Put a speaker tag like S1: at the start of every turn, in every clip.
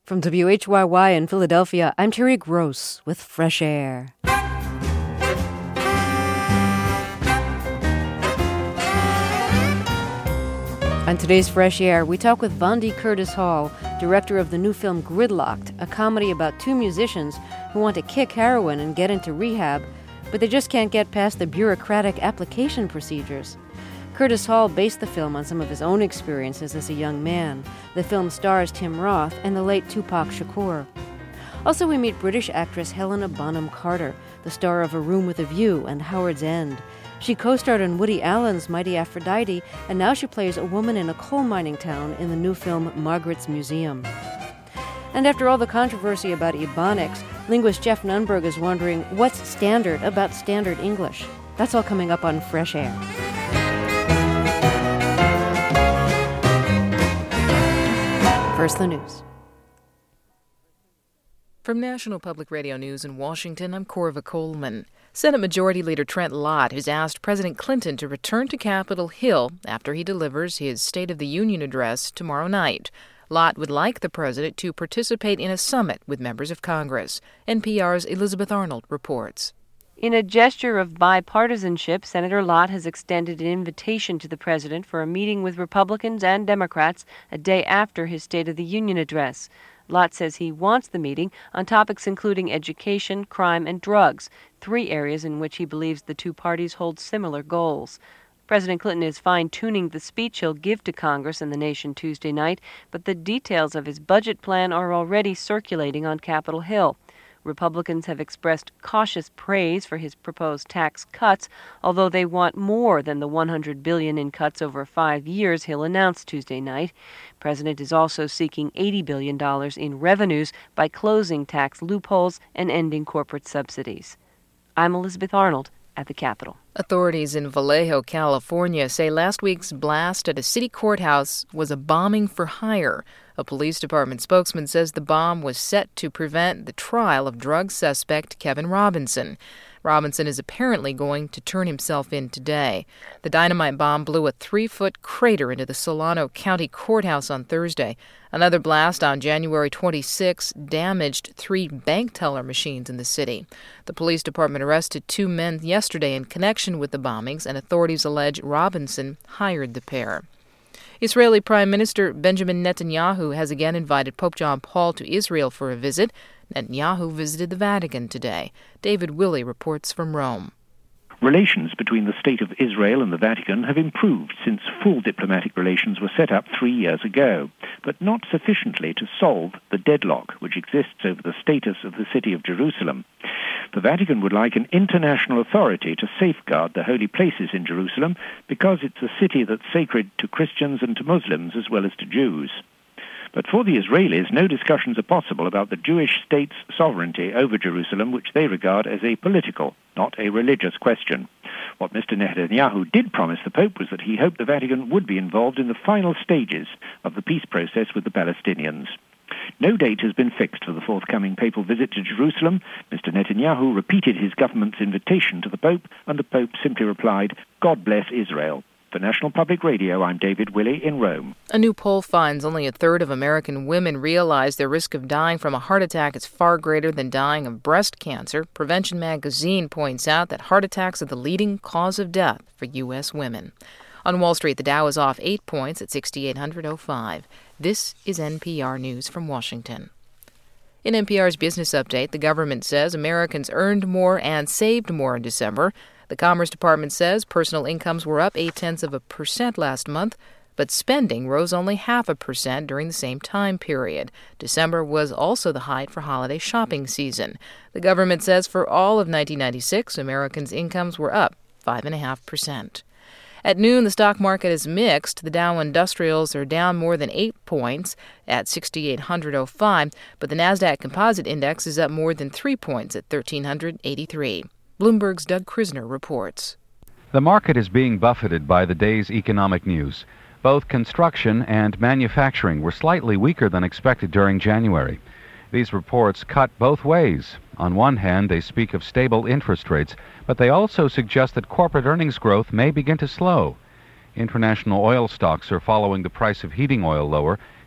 S1: From WHYY in Philadelphia, I'm Terry Gross with Fresh Air. On today's Fresh Air, we talk with Vondie Curtis Hall, director of the new film Gridlocked, a comedy about two musicians who want to kick heroin and get into rehab, but they just can't get past the bureaucratic application procedures. Curtis Hall based the film on some of his own experiences as a young man. The film stars Tim Roth and the late Tupac Shakur. Also, we meet British actress Helena Bonham Carter, the star of A Room with a View and Howard's End. She co-starred in Woody Allen's Mighty Aphrodite, and now she plays a woman in a coal mining town in the new film Margaret's Museum. And after all the controversy about Ebonics, linguist Jeff Nunberg is wondering what's standard about standard English. That's all coming up on Fresh Air. First, the news.
S2: From National Public Radio News in Washington, I'm Corva Coleman. Senate Majority Leader Trent Lott has asked President Clinton to return to Capitol Hill after he delivers his State of the Union address tomorrow night. Lott would like the president to participate in a summit with members of Congress. NPR's Elizabeth Arnold reports.
S3: In a gesture of bipartisanship, Senator Lott has extended an invitation to the president for a meeting with Republicans and Democrats a day after his State of the Union address. Lott says he wants the meeting on topics including education, crime, and drugs, three areas in which he believes the two parties hold similar goals. President Clinton is fine-tuning the speech he'll give to Congress and the nation Tuesday night, but the details of his budget plan are already circulating on Capitol Hill. Republicans have expressed cautious praise for his proposed tax cuts, although they want more than the $100 billion in cuts over 5 years he'll announce Tuesday night. The president is also seeking $80 billion in revenues by closing tax loopholes and ending corporate subsidies. I'm Elizabeth Arnold at the Capitol.
S2: Authorities in Vallejo, California say last week's blast at a city courthouse was a bombing for hire. A police department spokesman says the bomb was set to prevent the trial of drug suspect Kevin Robinson. Robinson is apparently going to turn himself in today. The dynamite bomb blew a 3-foot crater into the Solano County Courthouse on Thursday. Another blast on January 26 damaged 3 bank teller machines in the city. The police department arrested 2 men yesterday in connection with the bombings, and authorities allege Robinson hired the pair. Israeli Prime Minister Benjamin Netanyahu has again invited Pope John Paul to Israel for a visit. Netanyahu visited the Vatican today. David Willey reports from Rome.
S4: Relations between the State of Israel and the Vatican have improved since full diplomatic relations were set up 3 years ago, but not sufficiently to solve the deadlock which exists over the status of the city of Jerusalem. The Vatican would like an international authority to safeguard the holy places in Jerusalem because it's a city that's sacred to Christians and to Muslims as well as to Jews. But for the Israelis, no discussions are possible about the Jewish state's sovereignty over Jerusalem, which they regard as a political, not a religious question. What Mr. Netanyahu did promise the Pope was that he hoped the Vatican would be involved in the final stages of the peace process with the Palestinians. No date has been fixed for the forthcoming papal visit to Jerusalem. Mr. Netanyahu repeated his government's invitation to the Pope, and the Pope simply replied, "God bless Israel." For National Public Radio, I'm David Willey in Rome.
S2: A new poll finds only a third of American women realize their risk of dying from a heart attack is far greater than dying of breast cancer. Prevention Magazine points out that heart attacks are the leading cause of death for U.S. women. On Wall Street, the Dow is off 8 points at 6,800.05. This is NPR News from Washington. In NPR's Business Update, the government says Americans earned more and saved more in December. The Commerce Department says personal incomes were up 0.8% last month, but spending rose only 0.5% during the same time period. December was also the height for holiday shopping season. The government says for all of 1996, Americans' incomes were up 5.5%. At noon, the stock market is mixed. The Dow Industrials are down more than 8 points at 6,800.05, but the Nasdaq Composite Index is up more than 3 points at 1,383. Bloomberg's Doug Krisner reports.
S5: The market is being buffeted by the day's economic news. Both construction and manufacturing were slightly weaker than expected during January. These reports cut both ways. On one hand, they speak of stable interest rates, but they also suggest that corporate earnings growth may begin to slow. International oil stocks are following the price of heating oil lower,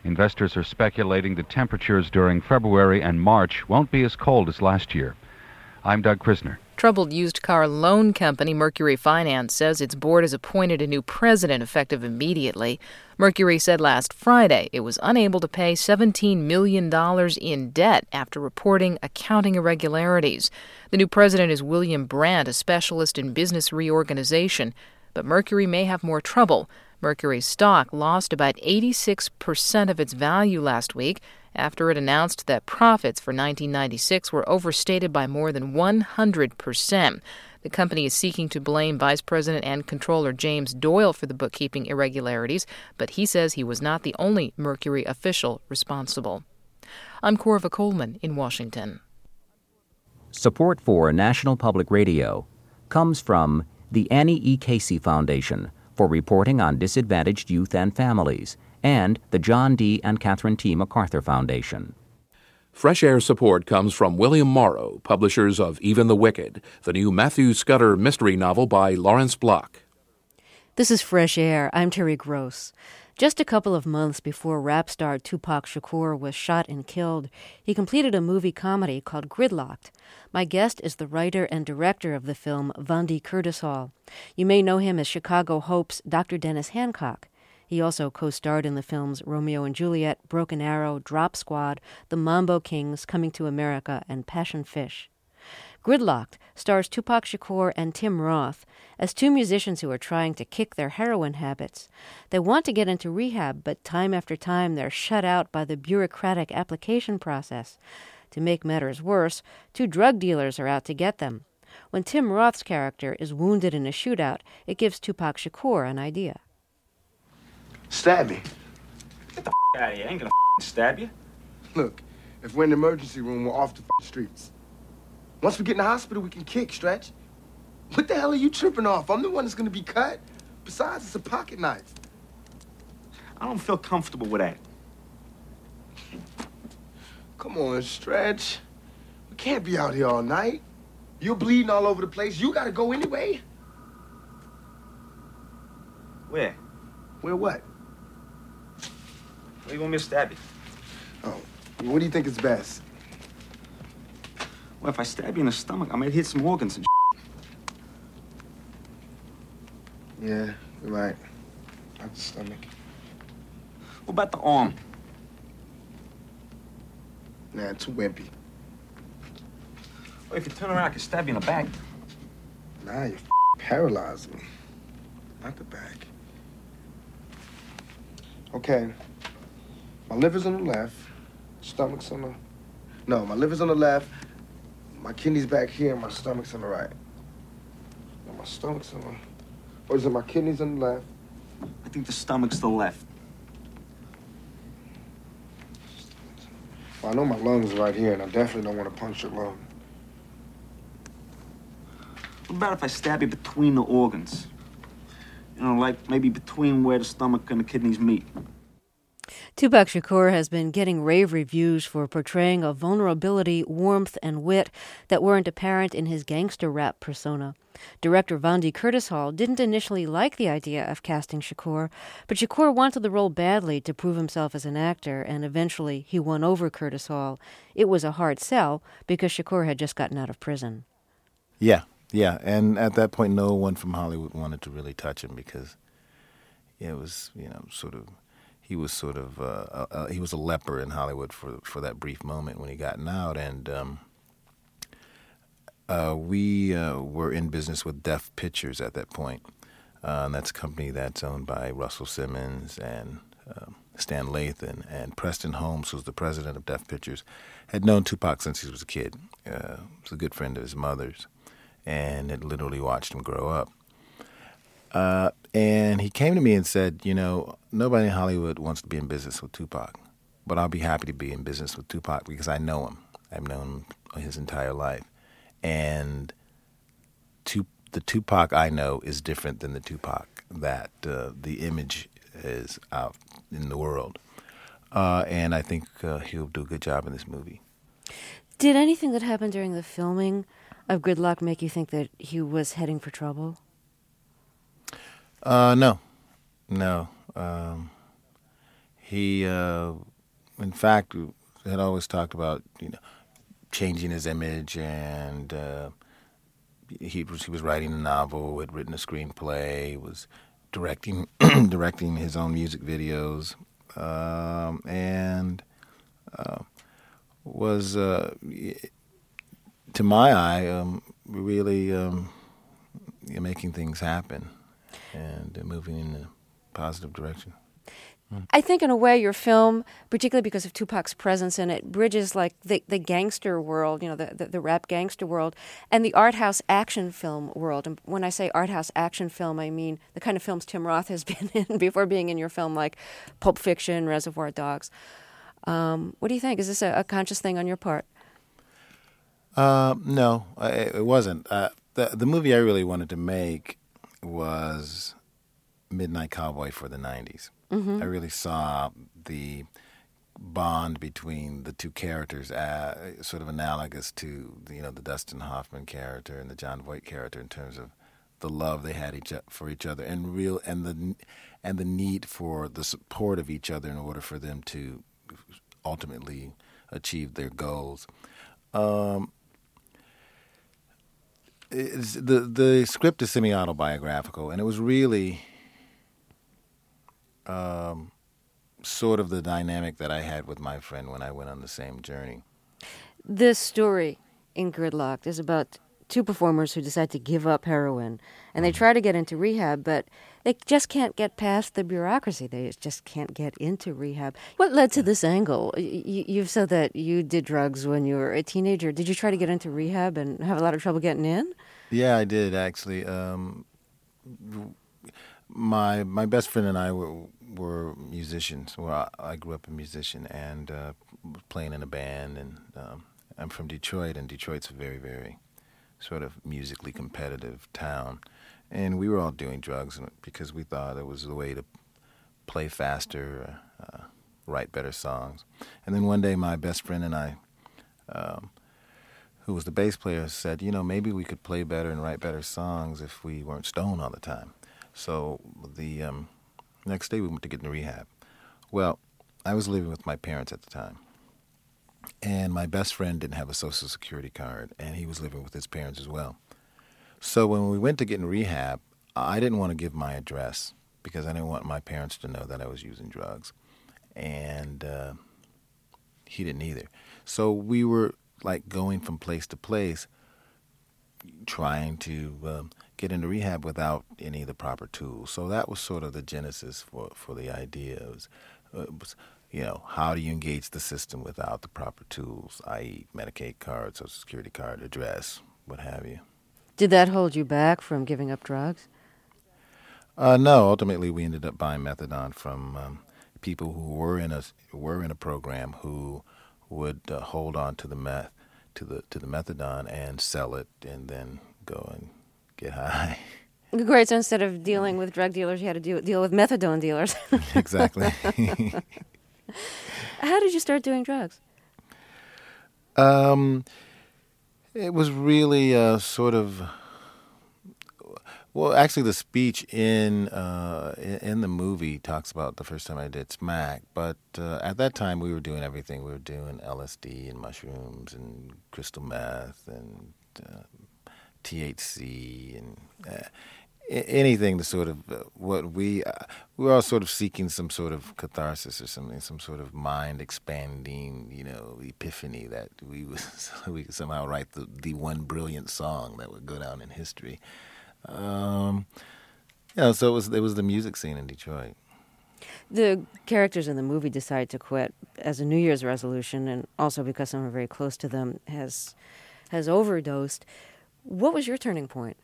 S5: Investors are speculating the temperatures during February and March won't be as cold as last year. I'm Doug Krisner.
S2: Troubled used car loan company Mercury Finance says its board has appointed a new president effective immediately. Mercury said last Friday it was unable to pay $17 million in debt after reporting accounting irregularities. The new president is William Brandt, a specialist in business reorganization. But Mercury may have more trouble. Mercury's stock lost about 86% of its value last week after it announced that profits for 1996 were overstated by more than 100%. The company is seeking to blame Vice President and Controller James Doyle for the bookkeeping irregularities, but he says he was not the only Mercury official responsible. I'm Corva Coleman in Washington.
S6: Support for National Public Radio comes from the Annie E. Casey Foundation for reporting on disadvantaged youth and families, and the John D. and Catherine T. MacArthur Foundation.
S7: Fresh Air support comes from William Morrow, publishers of Even the Wicked, the new Matthew Scudder mystery novel by Lawrence Block.
S1: This is Fresh Air. I'm Terry Gross. Just a couple of months before rap star Tupac Shakur was shot and killed, he completed a movie comedy called Gridlocked. My guest is the writer and director of the film, Vondie Curtis Hall. You may know him as Chicago Hope's Dr. Dennis Hancock. He also co-starred in the films Romeo and Juliet, Broken Arrow, Drop Squad, The Mambo Kings, Coming to America, and Passion Fish. Gridlocked stars Tupac Shakur and Tim Roth as two musicians who are trying to kick their heroin habits. They want to get into rehab, but time after time they're shut out by the bureaucratic application process. To make matters worse, two drug dealers are out to get them. When Tim Roth's character is wounded in a shootout, it gives Tupac Shakur an idea.
S8: Stab me.
S9: Get the out of here. I ain't gonna stab you.
S8: Look, if we're in the emergency room, we're off the streets. Once we get in the hospital, we can kick, Stretch. What the hell are you tripping off? I'm the one that's gonna be cut. Besides, it's a pocket knife.
S9: I don't feel comfortable with that.
S8: Come on, Stretch. We can't be out here all night. You're bleeding all over the place. You gotta go anyway.
S9: Where?
S8: Where what?
S9: Where you want me to stab you?
S8: Oh, what do you think is best?
S9: Well, if I stab you in the stomach, I might hit some organs and
S8: Yeah, you're right. Not the stomach.
S9: What about the arm?
S8: Nah, too wimpy.
S9: Well, if you turn around, I can stab you in the back.
S8: Nah, you paralyzed me. Not the back. Okay. My liver's on the left. Stomach's on the... No, my liver's on the left. My kidney's back here, and my stomach's on the right. No, my stomach's on the... Or is it my kidneys on the left?
S9: I think the stomach's the left.
S8: Well, I know my lungs are right here, and I definitely don't want to puncture a lung.
S9: What about if I stab you between the organs? You know, like maybe between where the stomach and the kidneys meet.
S1: Tupac Shakur has been getting rave reviews for portraying a vulnerability, warmth, and wit that weren't apparent in his gangster rap persona. Director Vondie Curtis Hall didn't initially like the idea of casting Shakur, but Shakur wanted the role badly to prove himself as an actor, and eventually he won over Curtis Hall. It was a hard sell because Shakur had just gotten out of prison.
S10: Yeah, and at that point, no one from Hollywood wanted to really touch him because it was, he was he was a leper in Hollywood for that brief moment when he gotten out, and we were in business with Def Pictures at that point. And that's a company that's owned by Russell Simmons and Stan Lathan, and Preston Holmes, who's the president of Def Pictures, had known Tupac since he was a kid. Was a good friend of his mother's, and had literally watched him grow up. And he came to me and said, nobody in Hollywood wants to be in business with Tupac, but I'll be happy to be in business with Tupac because I know him. I've known him his entire life. And the Tupac I know is different than the Tupac that the image is out in the world. And I think he'll do a good job in this movie.
S1: Did anything that happened during the filming of Gridlocked make you think that he was heading for trouble?
S10: No. He, in fact, had always talked about changing his image, and he was writing a novel, had written a screenplay, was directing directing his own music videos, and was, to my eye, really making things happen and moving in a positive direction.
S1: I think in a way your film, particularly because of Tupac's presence in it, bridges like the gangster world, the rap gangster world, and the art house action film world. And when I say art house action film, I mean the kind of films Tim Roth has been in before being in your film, like Pulp Fiction, Reservoir Dogs. What do you think? Is this a conscious thing on your part?
S10: No, it wasn't. The movie I really wanted to make was Midnight Cowboy for the 90s. I really saw the bond between the two characters sort of analogous to the Dustin Hoffman character and the John Voight character in terms of the love they had for each other and the need for the support of each other in order for them to ultimately achieve their goals. The script is semi-autobiographical, and it was really sort of the dynamic that I had with my friend when I went on the same journey.
S1: This story in Gridlocked is about two performers who decide to give up heroin, and they try to get into rehab, but they just can't get past the bureaucracy. They just can't get into rehab. What led to this angle? You've said that you did drugs when you were a teenager. Did you try to get into rehab and have a lot of trouble getting in?
S10: Yeah, I did, actually. My best friend and I were musicians. Well, I grew up a musician and playing in a band, and I'm from Detroit, and Detroit's a very, very sort of musically competitive town. And we were all doing drugs because we thought it was the way to play faster, write better songs. And then one day my best friend and I, who was the bass player, said, maybe we could play better and write better songs if we weren't stoned all the time. So the next day we went to get in rehab. Well, I was living with my parents at the time, and my best friend didn't have a Social Security card, and he was living with his parents as well. So when we went to get in rehab, I didn't want to give my address because I didn't want my parents to know that I was using drugs, and he didn't either. So we were like going from place to place, trying to get into rehab without any of the proper tools. So that was sort of the genesis for the idea. It was, how do you engage the system without the proper tools, i.e. Medicaid card, Social Security card, address, what have you.
S1: Did that hold you back from giving up drugs?
S10: No. Ultimately, we ended up buying methadone from people who were in a program who would hold on to the methadone and sell it, and then go and get high.
S1: Great. So instead of dealing with drug dealers, you had to deal with methadone dealers.
S10: Exactly.
S1: How did you start doing drugs?
S10: It was really sort of. Well, actually, the speech in the movie talks about the first time I did smack, but at that time we were doing everything. We were doing LSD and mushrooms and crystal meth and THC and anything to sort of we were all sort of seeking some sort of catharsis or something, some sort of mind expanding, epiphany that we could somehow write the one brilliant song that would go down in history. So it was the music scene in Detroit.
S1: The characters in the movie decide to quit as a New Year's resolution, and also because someone very close to them has overdosed. What was your turning point?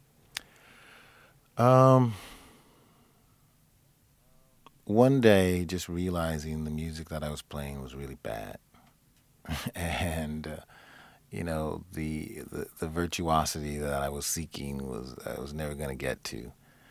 S10: One day, just realizing the music that I was playing was really bad, and the virtuosity that I was seeking I was never going to get to.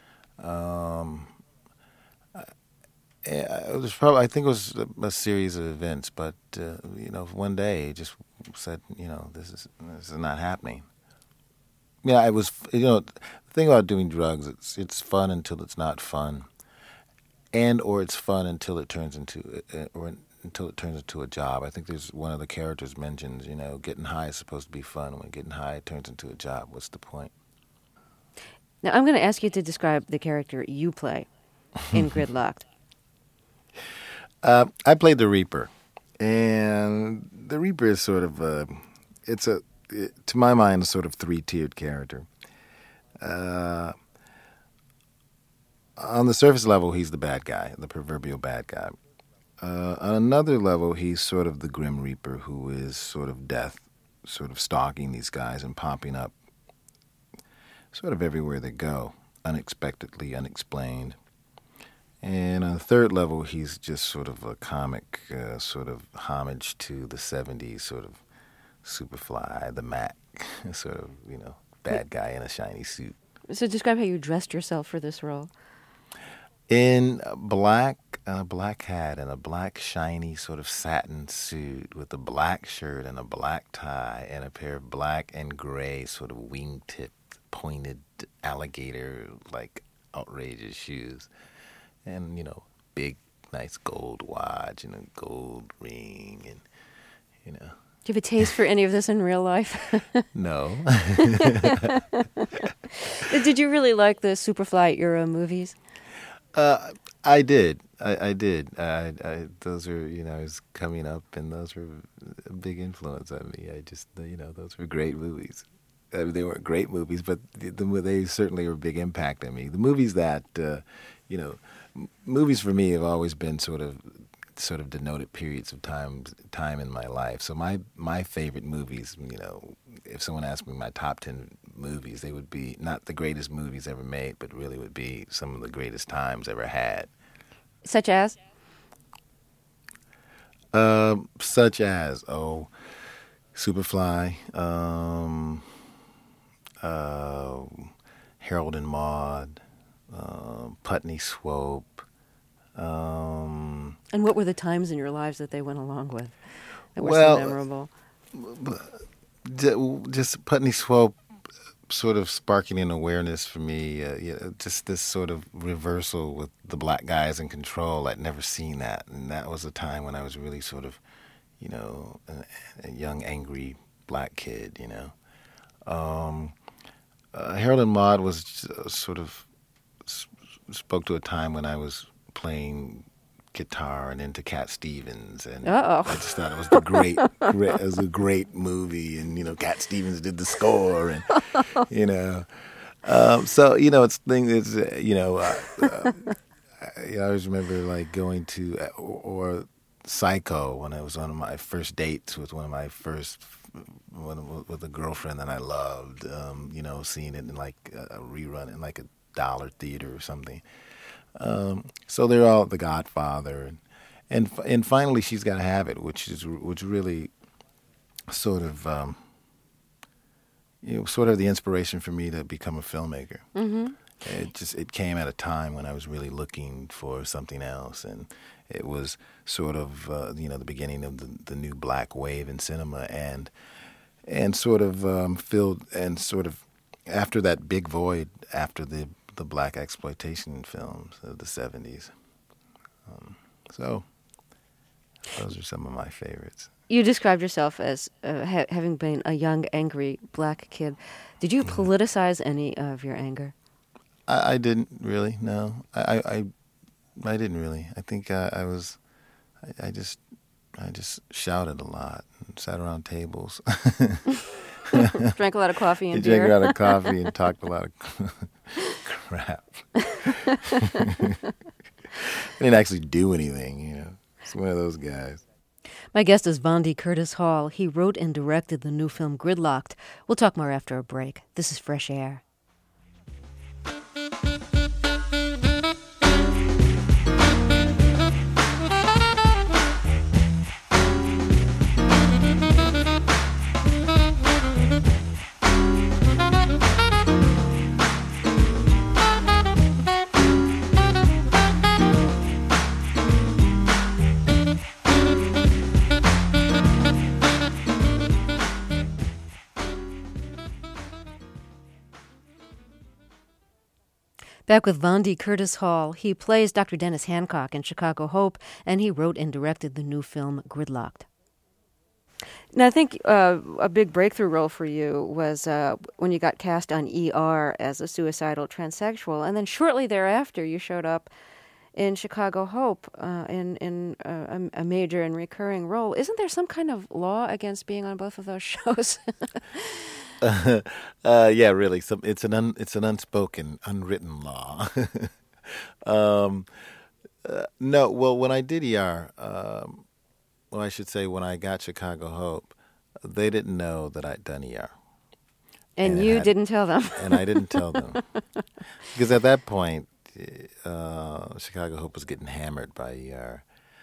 S10: It was probably, I think it was a series of events, but one day it just said, this is not happening. Yeah, it was. The thing about doing drugs, it's fun until it's not fun, or it's fun until it turns into a job. I think there's one of the characters mentions, getting high is supposed to be fun. When getting high turns into a job, what's the point?
S1: Now, I'm going to ask you to describe the character you play in Gridlocked.
S10: I played the Reaper, and the Reaper is sort of to my mind, a sort of three-tiered character. On the surface level, he's the bad guy, the proverbial bad guy. On another level, he's sort of the Grim Reaper, who is sort of death, sort of stalking these guys and popping up sort of everywhere they go, unexpectedly, unexplained. And on the third level, he's just sort of a comic sort of homage to the 70s, sort of Superfly, the Mac, sort of, bad guy in a shiny suit.
S1: So describe how you dressed yourself for this role.
S10: In a black hat and a black shiny sort of satin suit with a black shirt and a black tie and a pair of black and gray sort of wingtip pointed alligator like outrageous shoes, and big nice gold watch and a gold ring, and
S1: Do you have a taste for any of this in real life?
S10: No.
S1: Did you really like the Superfly era movies?
S10: I did. I did. Those were, I was coming up, and those were a big influence on me. I just, those were great movies. They weren't great movies, but they certainly were a big impact on me. The movies that, movies for me have always been sort of denoted periods of time in my life. So my favorite movies, if someone asked me my top 10 movies, they would be not the greatest movies ever made, but really would be some of the greatest times ever had.
S1: Such as?
S10: Superfly, Harold and Maude, Putney Swope.
S1: And what were the times in your lives that they went along with that were so memorable?
S10: Just Putney Swope sort of sparking an awareness for me, just this sort of reversal with the black guys in control. I'd never seen that, and that was a time when I was really sort of, a young, angry black kid, Harold and Maude was sort of spoke to a time when I was playing guitar and into Cat Stevens, and I just thought it was it was a great movie, and Cat Stevens did the score, and so it's thing is I always remember like going to or Psycho when it was one of my first dates with with a girlfriend that I loved, seeing it in like a rerun in like a dollar theater or something. So they're all The Godfather, and finally She's Gotta Have It, which really sort of sort of the inspiration for me to become a filmmaker. Mm-hmm. It came at a time when I was really looking for something else, and it was sort of the beginning of the new black wave in cinema, and sort of filled, and sort of after that big void after the black exploitation films of the 70s. So those are some of my favorites.
S1: You described yourself as having been a young, angry black kid. Did you politicize any of your anger?
S10: I didn't really, no. I didn't really. I think I just shouted a lot and sat around tables.
S1: Drank a lot of coffee and
S10: beer.
S1: Drank
S10: a lot of coffee and talked a lot of crap. I didn't actually do anything, It's one of those guys.
S1: My guest is Vondie Curtis Hall. He wrote and directed the new film Gridlocked. We'll talk more after a break. This is Fresh Air. Back with Vondie Curtis Hall. He plays Dr. Dennis Hancock in Chicago Hope, and he wrote and directed the new film Gridlocked. Now, I think a big breakthrough role for you was when you got cast on ER as a suicidal transsexual, and then shortly thereafter you showed up in Chicago Hope in a major and recurring role. Isn't there some kind of law against being on both of those shows?
S10: Yeah, really. It's an unspoken, unwritten law. No, well, when I did ER, well, I should say when I got Chicago Hope, they didn't know that I'd done ER.
S1: And you didn't tell them.
S10: And I didn't tell them. Because at that point, Chicago Hope was getting hammered by ER.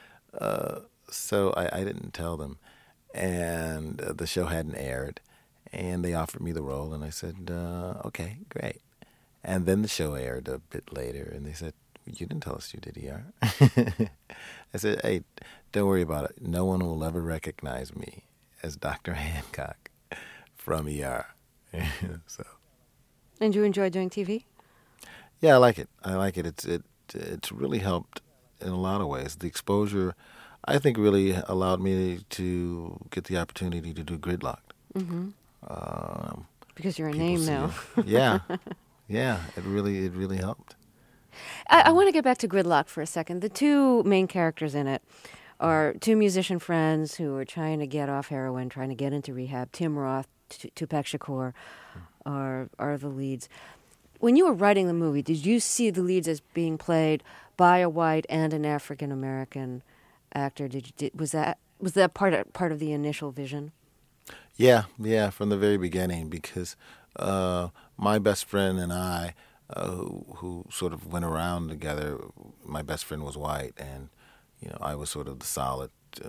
S10: So I didn't tell them. And the show hadn't aired. And they offered me the role, and I said, okay, great. And then the show aired a bit later, and they said, you didn't tell us you did ER. I said, hey, don't worry about it. No one will ever recognize me as Dr. Hancock from ER. So.
S1: And you enjoy doing TV?
S10: Yeah, I like it. It's really helped in a lot of ways. The exposure, I think, really allowed me to get the opportunity to do Gridlocked.
S1: Mm-hmm. Because you're a name now.
S10: Yeah. It really helped.
S1: I want to get back to Gridlocked for a second. The two main characters in it are two musician friends who are trying to get off heroin, trying to get into rehab. Tim Roth, Tupac Shakur are the leads. When you were writing the movie, did you see the leads as being played by a white and an African American actor? Was that part of the initial vision?
S10: Yeah, from the very beginning, because my best friend and I, who sort of went around together, my best friend was white, and I was sort of the solid,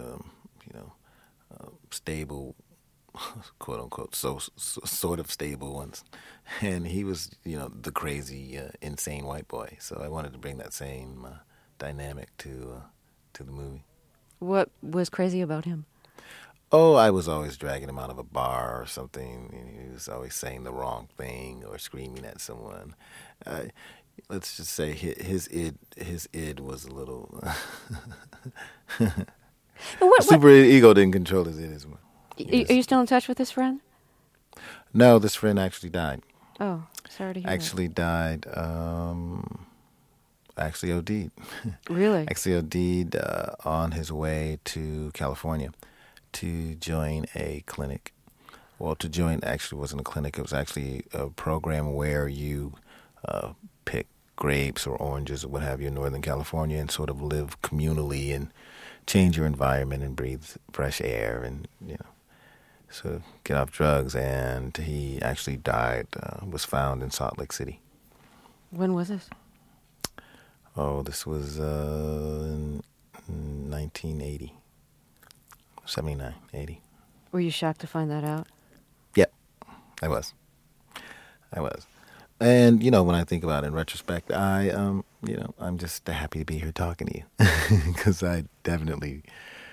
S10: stable, quote unquote, sort of stable ones, and he was, the crazy, insane white boy. So I wanted to bring that same dynamic to the movie.
S1: What was crazy about him?
S10: Oh, I was always dragging him out of a bar or something. And he was always saying the wrong thing or screaming at someone. Let's just say his id was a little... Super ego didn't control his id as well.
S1: Are you still in touch with this friend?
S10: No, this friend actually died.
S1: Oh, sorry to hear
S10: Actually died... Actually OD'd.
S1: Really?
S10: Actually OD'd on his way to California to join a clinic. Well, to join actually wasn't a clinic. It was actually a program where you pick grapes or oranges or what have you in Northern California and sort of live communally and change your environment and breathe fresh air and, sort of get off drugs. And he actually died, was found in Salt Lake City.
S1: When was this?
S10: Oh, this was in 1980. 79, 80.
S1: Were you shocked to find that out?
S10: Yep, I was. And, when I think about it in retrospect, I'm just happy to be here talking to you because I definitely,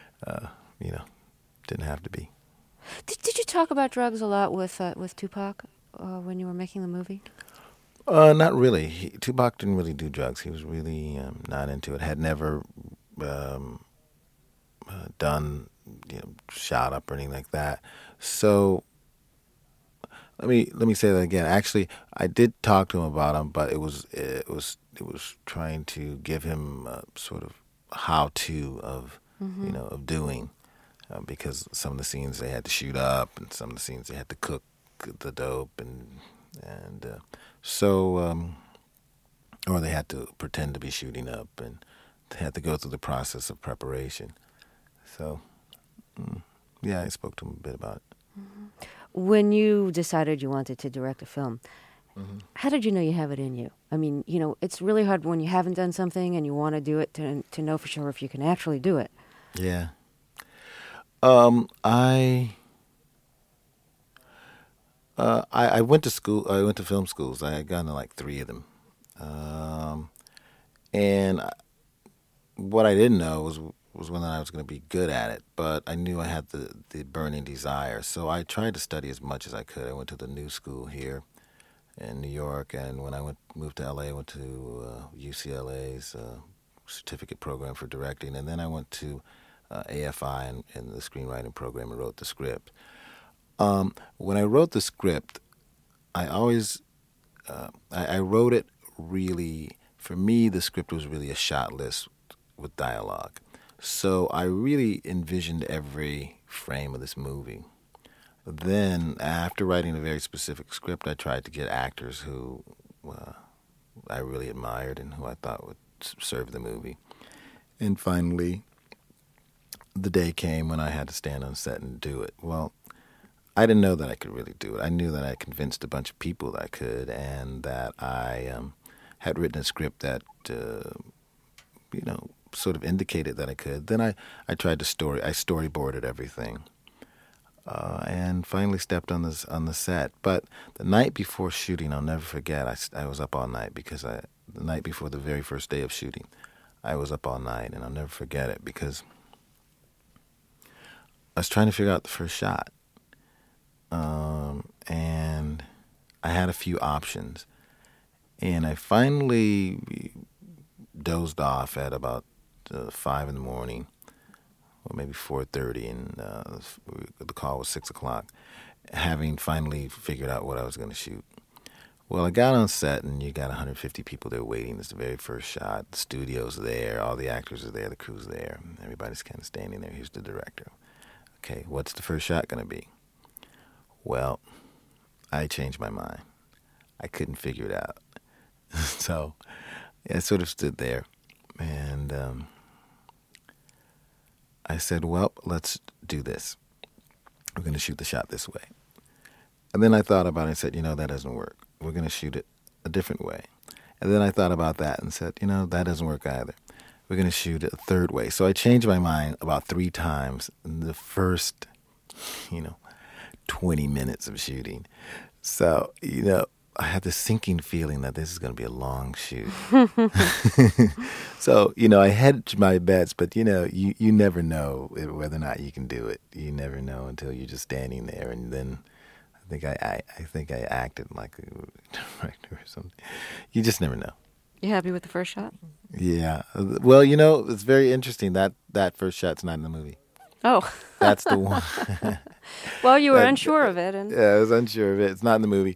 S10: didn't have to be.
S1: Did you talk about drugs a lot with Tupac when you were making the movie?
S10: Not really. Tupac didn't really do drugs. He was really not into it. Had never done shot up or anything like that. So let me say that again. Actually, I did talk to him about him, but it was trying to give him sort of how to of of doing because some of the scenes they had to shoot up and some of the scenes they had to cook the dope and so or they had to pretend to be shooting up and they had to go through the process of preparation. So. Yeah, I spoke to him a bit about it.
S1: Mm-hmm. When you decided you wanted to direct a film, how did you know you have it in you? I mean, it's really hard when you haven't done something and you want to do it to know for sure if you can actually do it.
S10: Yeah. I went to school. I went to film schools. I had gone to like 3 of them. And what I didn't know was whether I was going to be good at it, but I knew I had the burning desire. So I tried to study as much as I could. I went to the New School here in New York, and when I moved to LA, I went to UCLA's certificate program for directing, and then I went to AFI in the screenwriting program and wrote the script. When I wrote the script, I always I wrote it really. For me, the script was really a shot list with dialogue. So I really envisioned every frame of this movie. Then, after writing a very specific script, I tried to get actors who I really admired and who I thought would serve the movie. And finally, the day came when I had to stand on set and do it. Well, I didn't know that I could really do it. I knew that I convinced a bunch of people that I could, and that I had written a script that, sort of indicated that I could. Then I tried to storyboarded everything, and finally stepped on the set. But the night before shooting, I'll never forget. I was up all night because the night before the very first day of shooting, I was up all night, and I'll never forget it because I was trying to figure out the first shot, and I had a few options. And I finally dozed off at about 5 in the morning, or maybe 4:30, and the call was 6 o'clock, having finally figured out what I was going to shoot. Well, I got on set, and you got 150 people there waiting. It's the very first shot. The studio's there. All the actors are there. The crew's there. Everybody's kind of standing there. Here's the director. Okay, what's the first shot going to be? Well, I changed my mind. I couldn't figure it out. So I sort of stood there, and I said, well, let's do this. We're going to shoot the shot this way. And then I thought about it and said, that doesn't work. We're going to shoot it a different way. And then I thought about that and said, that doesn't work either. We're going to shoot it a third way. So I changed my mind about 3 times in the first, 20 minutes of shooting. So, I had this sinking feeling that this is going to be a long shoot. So, I hedged my bets, but, you never know whether or not you can do it. You never know until you're just standing there. And then I think I acted like a director or something. You just never know.
S1: You happy with the first shot?
S10: Yeah. Well, it's very interesting. That first shot's not in the movie.
S1: Oh.
S10: That's the one.
S1: Well, you were unsure of it.
S10: Yeah, I was unsure of it. It's not in the movie.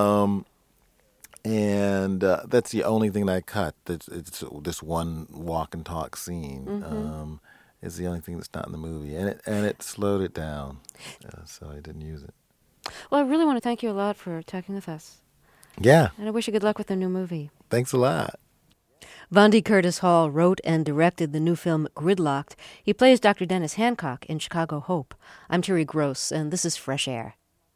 S10: And that's the only thing that I cut. It's this one walk and talk scene.
S1: Mm-hmm.
S10: Is the only thing that's not in the movie. And it slowed it down. So I didn't use it.
S1: Well, I really want to thank you a lot for talking with us.
S10: Yeah.
S1: And I wish you good luck with the new movie.
S10: Thanks a lot.
S1: Vondie Curtis Hall wrote and directed the new film Gridlocked. He plays Dr. Dennis Hancock in Chicago Hope. I'm Terry Gross, and this is Fresh Air.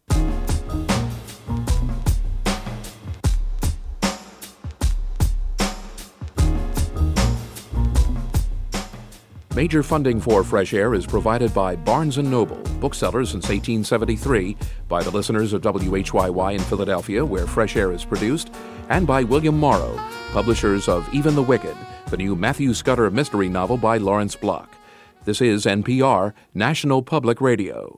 S7: Major funding for Fresh Air is provided by Barnes & Noble, bookseller since 1873, by the listeners of WHYY in Philadelphia, where Fresh Air is produced, and by William Morrow, publishers of Even the Wicked, the new Matthew Scudder mystery novel by Lawrence Block. This is NPR, National Public Radio.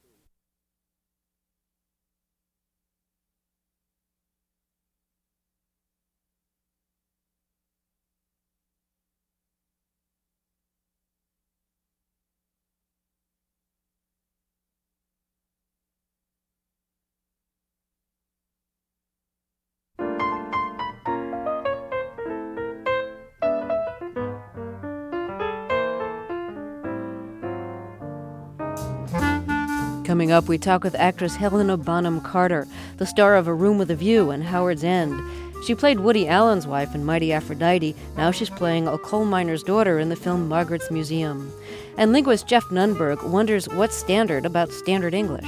S1: Coming up, we talk with actress Helena Bonham Carter, the star of A Room with a View and Howard's End. She played Woody Allen's wife in Mighty Aphrodite. Now she's playing a coal miner's daughter in the film Margaret's Museum. And linguist Jeff Nunberg wonders what's standard about standard English.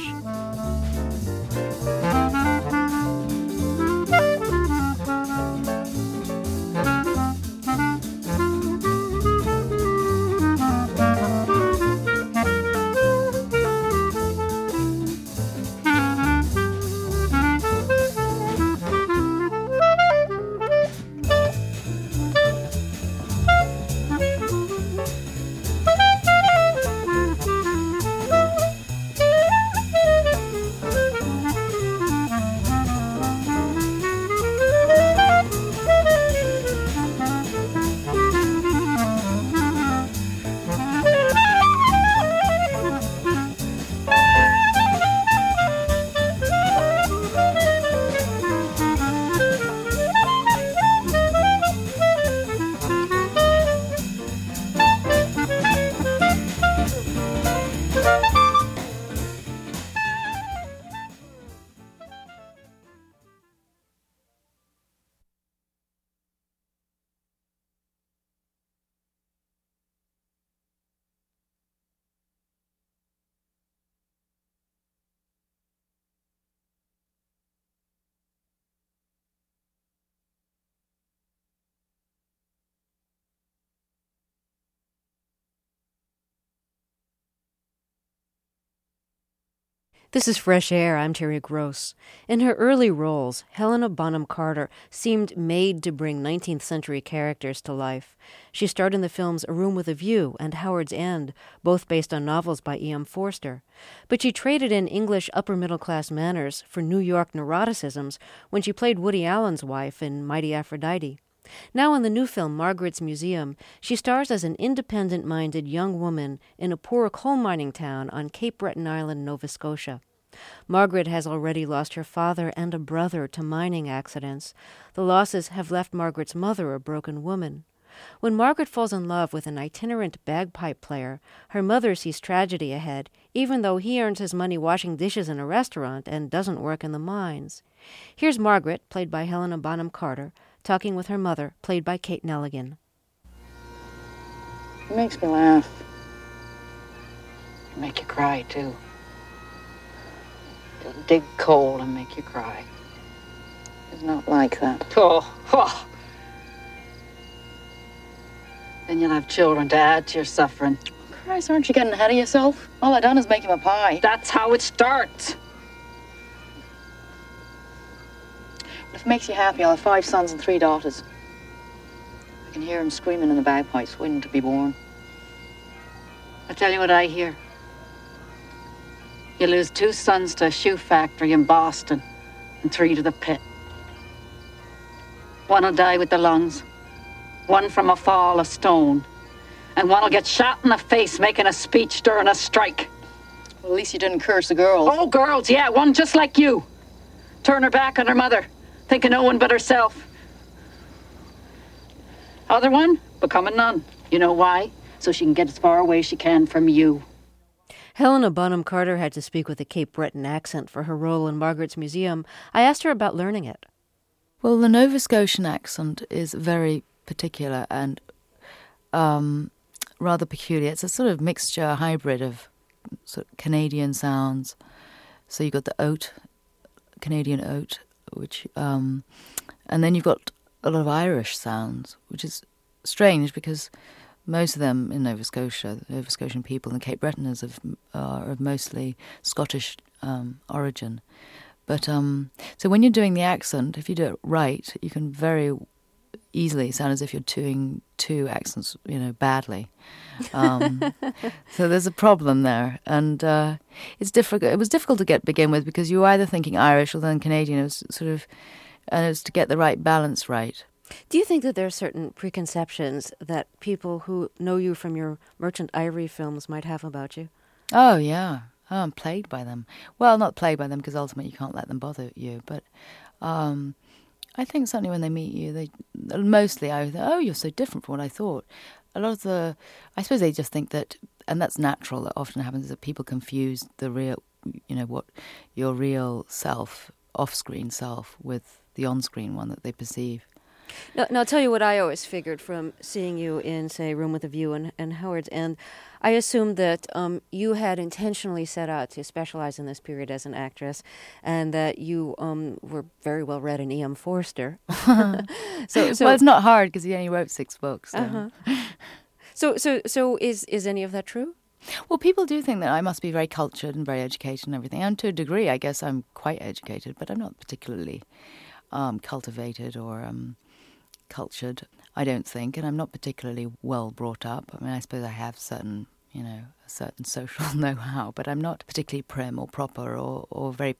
S1: This is Fresh Air. I'm Terry Gross. In her early roles, Helena Bonham Carter seemed made to bring 19th century characters to life. She starred in the films A Room with a View and Howard's End, both based on novels by E.M. Forster. But she traded in English upper-middle-class manners for New York neuroticisms when she played Woody Allen's wife in Mighty Aphrodite. Now in the new film Margaret's Museum, she stars as an independent-minded young woman in a poor coal mining town on Cape Breton Island, Nova Scotia. Margaret has already lost her father and a brother to mining accidents. The losses have left Margaret's mother a broken woman. When Margaret falls in love with an itinerant bagpipe player, her mother sees tragedy ahead, even though he earns his money washing dishes in a restaurant and doesn't work in the mines. Here's Margaret, played by Helena Bonham Carter, talking with her mother, played by Kate Nelligan.
S11: It makes me laugh. It make you cry, too. It'll dig coal and make you cry. It's not like that. Oh. Then you'll have children to add to your suffering. Christ, aren't you getting ahead of yourself? All I done is make him a pie. That's how it starts. If it makes you happy, I'll have 5 sons and 3 daughters. I can hear them screaming in the bagpipes, waiting to be born. I tell you what I hear. You lose 2 sons to a shoe factory in Boston and 3 to the pit. One will die with the lungs, one from a fall of stone, and one will get shot in the face making a speech during a strike. Well, at least you didn't curse the girls. Oh, girls, yeah, one just like you. Turn her back on her mother, thinking no one but herself. Other one, become a nun. You know why? So she can get as far away as she can from you.
S1: Helena Bonham Carter had to speak with a Cape Breton accent for her role in Margaret's Museum. I asked her about learning it.
S12: Well, the Nova Scotian accent is very particular and rather peculiar. It's a sort of mixture, hybrid of sort of Canadian sounds. So you've got the oat, Canadian oat, which, and then you've got a lot of Irish sounds, which is strange because most of them in Nova Scotia, the Nova Scotian people and the Cape Bretoners are of mostly Scottish origin. But so when you're doing the accent, if you do it right, you can very easily sound as if you're doing 2 accents, badly. So there's a problem there, and it's difficult. It was difficult to begin with because you were either thinking Irish or then Canadian. It was and it was to get the right balance right.
S1: Do you think that there are certain preconceptions that people who know you from your Merchant Ivory films might have about you?
S12: Oh, yeah. Oh, I'm plagued by them. Well, not plagued by them because ultimately you can't let them bother you. But I think certainly when they meet you, mostly I think, oh, you're so different from what I thought. A lot of I suppose they just think that, and that's natural, that often happens, is that people confuse the real, what your real self, off-screen self, with the on-screen one that they perceive.
S1: Now, I'll tell you what I always figured from seeing you in, say, Room with a View and Howard's End. I assumed that you had intentionally set out to specialize in this period as an actress, and that you were very well read in E.M. Forster.
S12: Well, it's not hard because he only wrote 6 books. So.
S1: So is any of that true?
S12: Well, people do think that I must be very cultured and very educated and everything. And to a degree, I guess I'm quite educated, but I'm not particularly cultivated or cultured, I don't think, and I'm not particularly well brought up. I mean, I suppose I have certain social know-how, but I'm not particularly prim or proper or very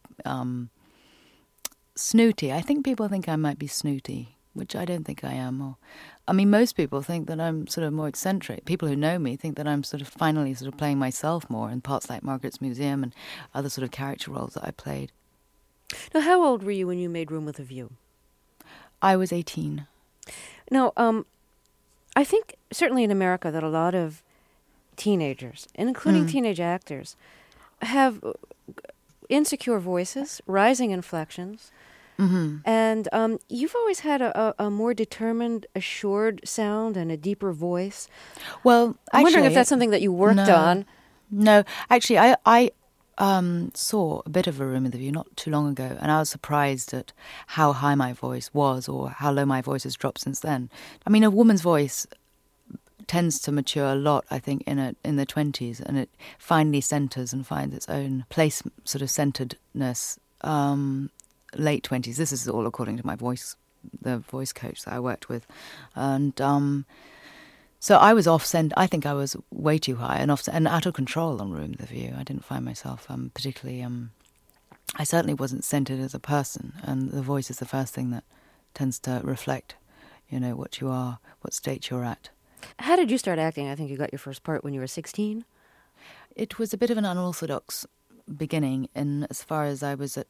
S12: snooty. I think people think I might be snooty, which I don't think I am. Most people think that I'm sort of more eccentric. People who know me think that I'm finally playing myself more in parts like Margaret's Museum and other sort of character roles that I played.
S1: Now, how old were you when you made Room with a View?
S12: I was 18.
S1: Now, I think certainly in America that a lot of teenagers, including teenage actors, have insecure voices, rising inflections, and you've always had a more determined, assured sound and a deeper voice.
S12: Well,
S1: I'm wondering if that's something that you worked on.
S12: No, actually, I saw a bit of A Room with a View not too long ago, and I was surprised at how high my voice was or how low my voice has dropped since then. I mean, a woman's voice tends to mature a lot, I think, in the 20s, and it finally centres and finds its own place, sort of centeredness, late 20s. This is all according to the voice coach that I worked with. And so I was I think I was way too high and out of control on Room with a View. I didn't find myself particularly... I certainly wasn't centred as a person, and the voice is the first thing that tends to reflect, what you are, what state you're at.
S1: How did you start acting? I think you got your first part when you were 16.
S12: It was a bit of an unorthodox beginning, in as far as I was at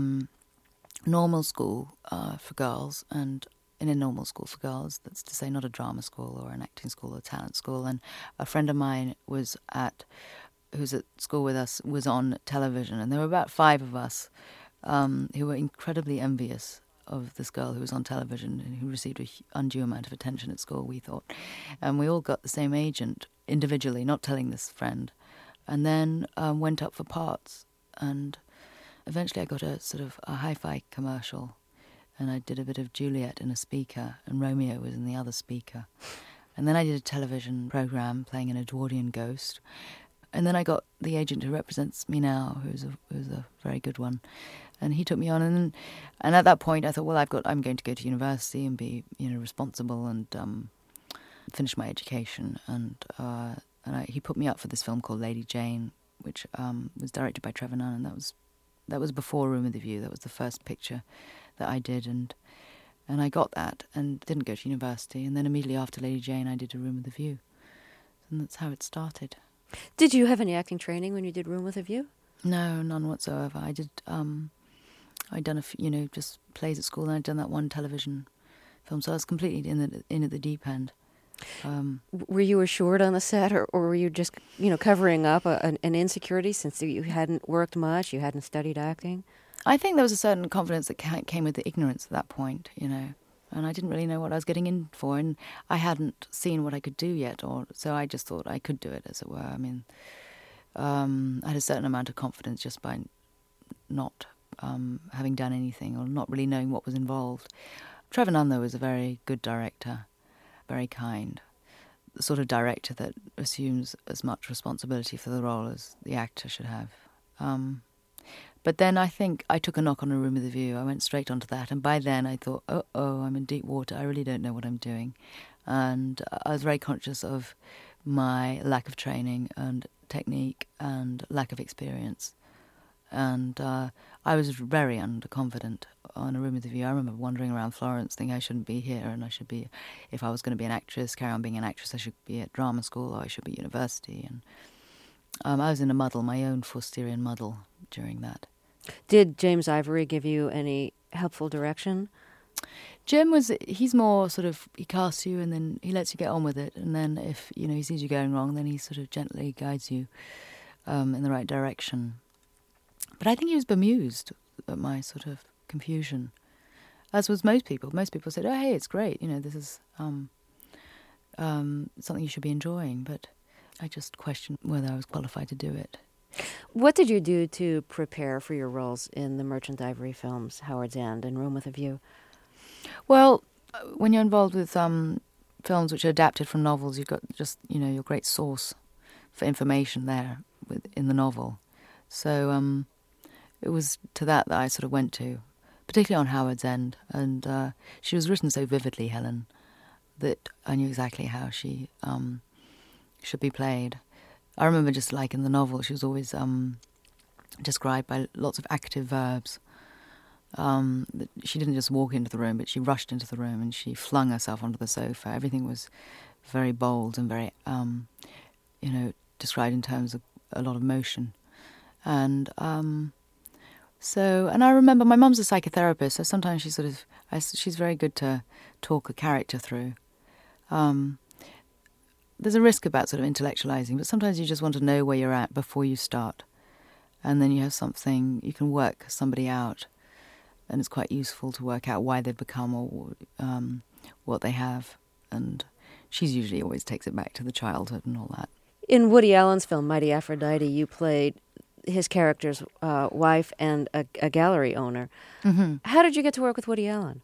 S12: normal school for girls, and in a normal school for girls, that's to say not a drama school or an acting school or talent school, and a friend of mine who's at school with us was on television, and there were about 5 of us who were incredibly envious of this girl who was on television and who received an undue amount of attention at school, we thought. And we all got the same agent individually, not telling this friend, and then went up for parts. And eventually I got a sort of a hi-fi commercial, and I did a bit of Juliet in a speaker, and Romeo was in the other speaker. And then I did a television programme playing an Edwardian ghost. And then I got the agent who represents me now, who's a very good one, and he took me on. And at that point, I thought, well, I'm going to go to university and be, responsible and finish my education. And he put me up for this film called Lady Jane, which was directed by Trevor Nunn, and that was before Room with a View. That was the first picture that I did, and I got that and didn't go to university. And then immediately after Lady Jane, I did A Room with a View, and that's how it started.
S1: Did you have any acting training when you did Room with a View?
S12: No, none whatsoever. I did. I'd done a few, just plays at school, and I'd done that one television film, so I was completely in at the deep end.
S1: Were you assured on the set, or were you just, covering up an insecurity since you hadn't worked much, you hadn't studied acting?
S12: I think there was a certain confidence that came with the ignorance at that point, and I didn't really know what I was getting in for, and I hadn't seen what I could do yet, so I just thought I could do it, as it were. I mean, I had a certain amount of confidence just by not having done anything or not really knowing what was involved. Trevor Nunn, though, was a very good director, very kind, the sort of director that assumes as much responsibility for the role as the actor should have. But then I think I took a knock on A Room with a View. I went straight onto that, and by then I thought, I'm in deep water. I really don't know what I'm doing. And I was very conscious of my lack of training and technique and lack of experience. And I was very underconfident on A Room with a View. I remember wandering around Florence thinking I shouldn't be here, and I should be, if I was going to be an actress, carry on being an actress, I should be at drama school or I should be at university. And I was in a muddle, my own Forstierian muddle during that.
S1: Did James Ivory give you any helpful direction?
S12: Jim he's more sort of, he casts you and then he lets you get on with it. And then if, he sees you going wrong, then he sort of gently guides you in the right direction. But I think he was bemused at my sort of confusion, as was most people. Most people said, hey, it's great, this is something you should be enjoying. But I just questioned whether I was qualified to do it.
S1: What did you do to prepare for your roles in the Merchant Ivory films, Howard's End and Room with a View?
S12: Well, when you're involved with films which are adapted from novels, you've got just, your great source for information there in the novel. So it was to that I sort of went to, particularly on Howard's End. And she was written so vividly, Helen, that I knew exactly how she should be played. I remember just like in the novel, she was always described by lots of active verbs. She didn't just walk into the room, but she rushed into the room and she flung herself onto the sofa. Everything was very bold and very, described in terms of a lot of motion. And I remember my mum's a psychotherapist, so sometimes she's very good to talk a character through. There's a risk about sort of intellectualizing, but sometimes you just want to know where you're at before you start. And then you have something, you can work somebody out, and it's quite useful to work out why they've become or what they have. And she's usually always takes it back to the childhood and all that. In
S1: Woody Allen's film Mighty Aphrodite, you played his character's wife and a gallery owner.
S12: Mm-hmm.
S1: How did you get to work with Woody Allen?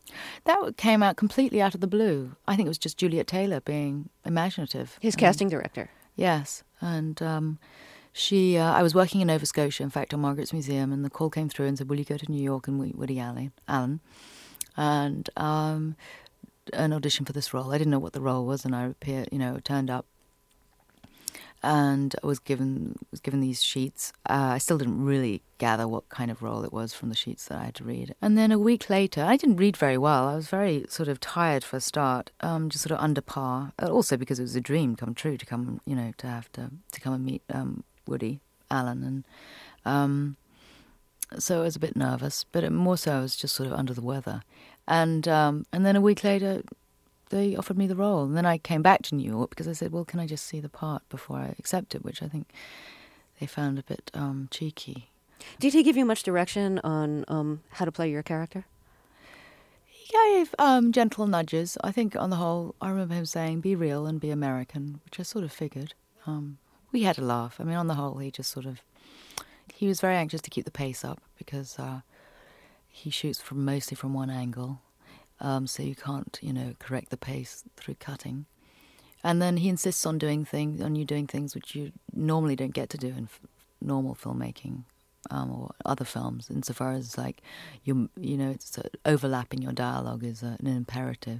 S12: That came out completely out of the blue. I think it was just Juliet Taylor being imaginative.
S1: His casting director.
S12: Yes, and I was working in Nova Scotia, in fact, on Margaret's Museum, and the call came through and said, will you go to New York and meet Woody Allen? And an audition for this role. I didn't know what the role was, and I turned up, and I was given these sheets. I still didn't really gather what kind of role it was from the sheets that I had to read. And then a week later, I didn't read very well. I was very sort of tired for a start, just sort of under par. Also because it was a dream come true to come, to come and meet Woody Allen, and so I was a bit nervous, but more so I was just sort of under the weather. And then a week later, they offered me the role. And then I came back to New York because I said, well, can I just see the part before I accept it, which I think they found a bit cheeky.
S1: Did he give you much direction on how to play your character?
S12: He gave gentle nudges. I think on the whole, I remember him saying, be real and be American, which I sort of figured. We had a laugh. I mean, on the whole, he was very anxious to keep the pace up because he shoots mostly from one angle, so you can't, correct the pace through cutting. And then he insists on you doing things which you normally don't get to do in normal filmmaking or other films, insofar as it's overlapping your dialogue is an imperative.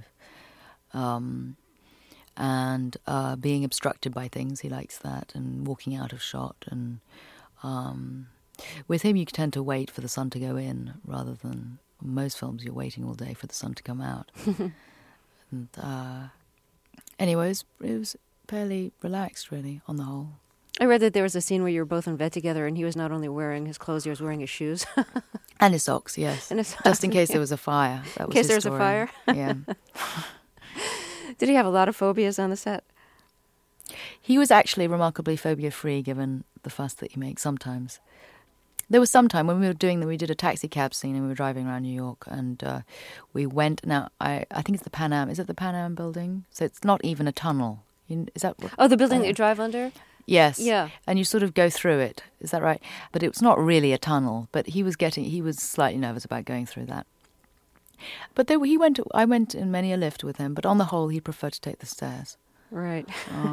S12: And being obstructed by things, he likes that, and walking out of shot. And with him, you tend to wait for the sun to go in, rather than most films, you're waiting all day for the sun to come out. And anyways, it was fairly relaxed, really, on the whole.
S1: I read that there was a scene where you were both in vet together, and he was not only wearing his clothes, he was wearing his shoes.
S12: And his socks, yes.
S1: And his socks,
S12: just in case there was a fire. That was
S1: in case there was a fire?
S12: Yeah.
S1: Did he have a lot of phobias on the set?
S12: He was actually remarkably phobia-free, given the fuss that he makes sometimes. There was some time when we did a taxi cab scene and we were driving around New York, and we went, now I think it's the Pan Am, is it the Pan Am building? So it's not even a tunnel. Is that what,
S1: the building that you drive under?
S12: Yes.
S1: Yeah.
S12: And you sort of go through it, is that right? But it's not really a tunnel, but he was slightly nervous about going through that. But I went in many a lift with him, but on the whole, he preferred to take the stairs.
S1: Right.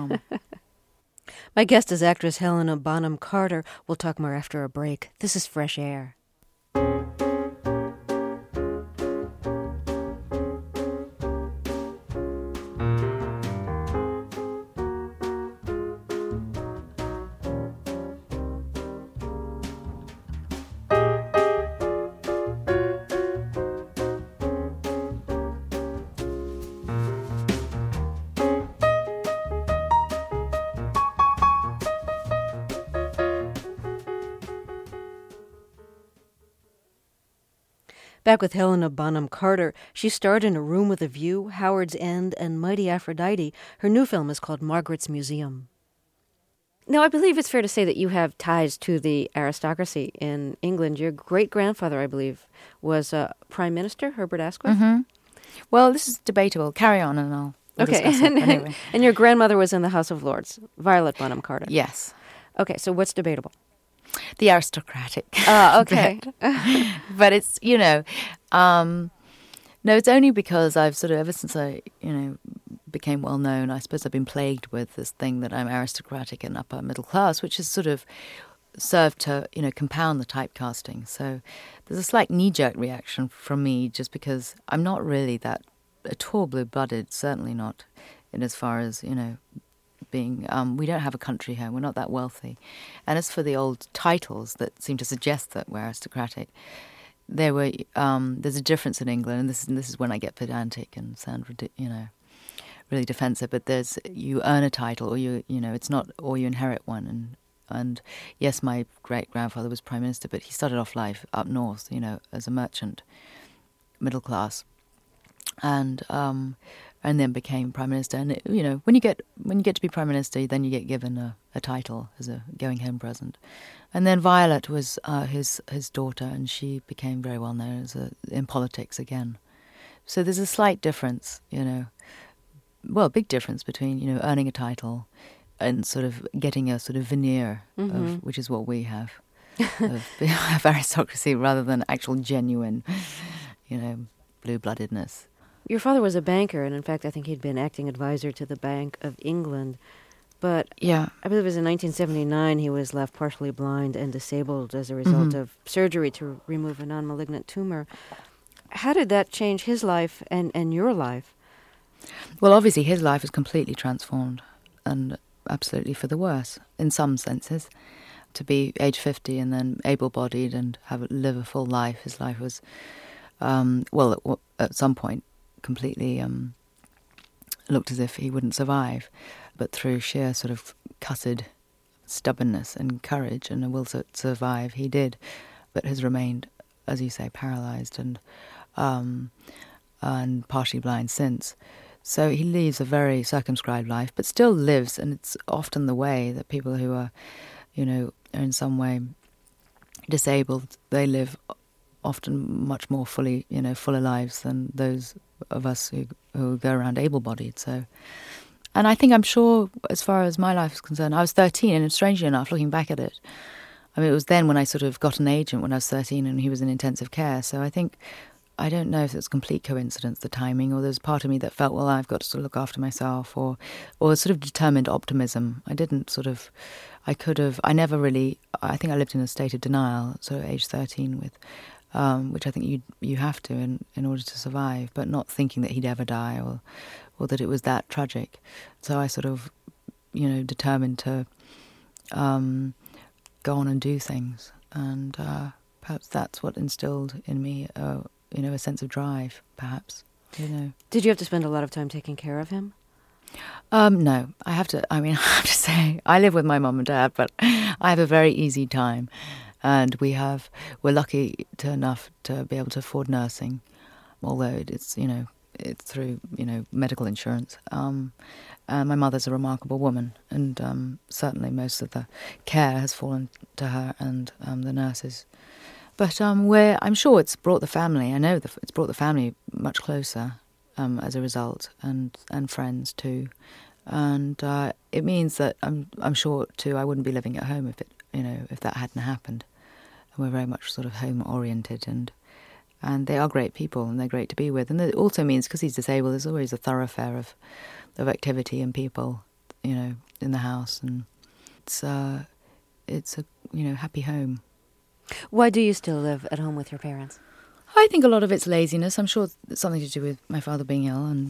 S1: My guest is actress Helena Bonham Carter. We'll talk more after a break. This is Fresh Air. Back with Helena Bonham Carter. She starred in A Room with a View, Howard's End, and Mighty Aphrodite. Her new film is called Margaret's Museum. Now, I believe it's fair to say that you have ties to the aristocracy in England. Your great-grandfather, I believe, was Prime Minister, Herbert Asquith?
S12: Mm-hmm. Well, this is debatable. Carry on and we'll discuss it. Anyway.
S1: And your grandmother was in the House of Lords, Violet Bonham Carter.
S12: Yes.
S1: Okay, so what's debatable?
S12: The aristocratic.
S1: Okay.
S12: But it's, no, it's only because I've sort of, ever since I, became well known, I suppose I've been plagued with this thing that I'm aristocratic and upper middle class, which has sort of served to, compound the typecasting. So there's a slight knee-jerk reaction from me just because I'm not really that at all blue-blooded, certainly not in as far as, being, we don't have a country home, we're not that wealthy. And as for the old titles that seem to suggest that we're aristocratic, there's a difference in England, and this is when I get pedantic and sound, really defensive, but you earn a title, or it's not, or you inherit one. And yes, my great-grandfather was Prime Minister, but he started off life up north, as a merchant, middle class. And then became Prime Minister. And when you get to be Prime Minister, then you get given a title as a going home present. And then Violet was his daughter, and she became very well known in politics again. So there's a slight difference, big difference between earning a title and sort of getting a sort of veneer of, which is what we have, of aristocracy, rather than actual genuine, blue-bloodedness.
S1: Your father was a banker, and in fact, I think he'd been acting advisor to the Bank of England. But
S12: yeah,
S1: I believe it was in 1979 he was left partially blind and disabled as a result of surgery to remove a non-malignant tumor. How did that change his life and your life?
S12: Well, obviously his life was completely transformed, and absolutely for the worse, in some senses. To be age 50 and then able-bodied and live a full life, his life was, at some point, completely looked as if he wouldn't survive. But through sheer sort of cussed stubbornness and courage and a will to survive, he did. But has remained, as you say, paralysed and partially blind since. So he leads a very circumscribed life, but still lives, and it's often the way that people who are, are in some way disabled, they live often much more fully, fuller lives than those of us who go around able-bodied. So, and I think, I'm sure, as far as my life is concerned, I was 13, and strangely enough, looking back at it, I mean, it was then when I sort of got an agent when I was 13, and he was in intensive care. So I don't know if it's complete coincidence, the timing, or there's part of me that felt, well, I've got to sort of look after myself, or sort of determined optimism. I never really, I think I lived in a state of denial, so age 13, with, which I think you have to in order to survive, but not thinking that he'd ever die or that it was that tragic. So I sort of, determined to go on and do things, and perhaps that's what instilled in me a sense of drive, perhaps.
S1: Did you have to spend a lot of time taking care of him?
S12: No, I have to say, I live with my mum and dad, but I have a very easy time. And we're lucky enough to be able to afford nursing, although it's through, medical insurance. My mother's a remarkable woman, and certainly most of the care has fallen to her and the nurses. But I'm sure it's brought the family. I know it's brought the family much closer as a result, and friends too. And it means that I'm sure too I wouldn't be living at home if that hadn't happened. And we're very much sort of home oriented, and they are great people, and they're great to be with. And it also means, because he's disabled, there's always a thoroughfare of activity and people, in the house, and it's a happy home.
S1: Why do you still live at home with your parents?
S12: I think a lot of it's laziness. I'm sure it's something to do with my father being ill and